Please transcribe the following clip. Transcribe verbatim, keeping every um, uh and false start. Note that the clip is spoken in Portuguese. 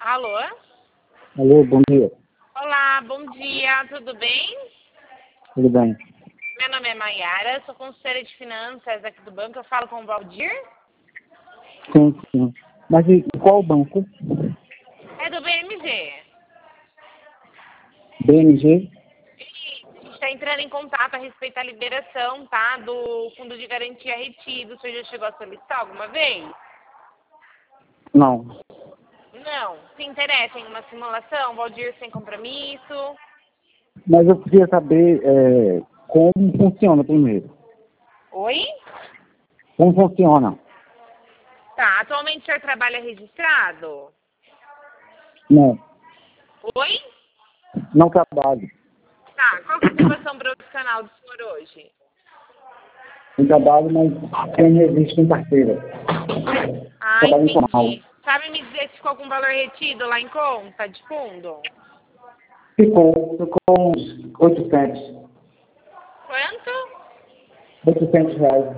Alô? Alô, bom dia. Olá, bom dia, tudo bem? Tudo bem? Meu nome é Maiara, sou consultora de finanças aqui do banco. Eu falo com o Valdir? Sim, sim. Mas e qual banco? É do B M G. B N G? A gente está entrando em contato a respeito da liberação, tá? Do fundo de garantia retido. O senhor já chegou a solicitar alguma vez? Não. Não. Se interessa em uma simulação, Valdir, sem compromisso? Mas eu queria saber é, como funciona primeiro. Oi? Como funciona? Tá. Atualmente o senhor trabalha registrado? Não. Oi? Não trabalho. Tá. Qual que é a situação profissional do senhor hoje? Eu trabalho, mas tem registro em carteira. Ah, Trabalho informal. entendi. Sabe me dizer se ficou com valor retido lá em conta de fundo? Ficou, ficou uns oitocentos. Quanto? oitocentos reais.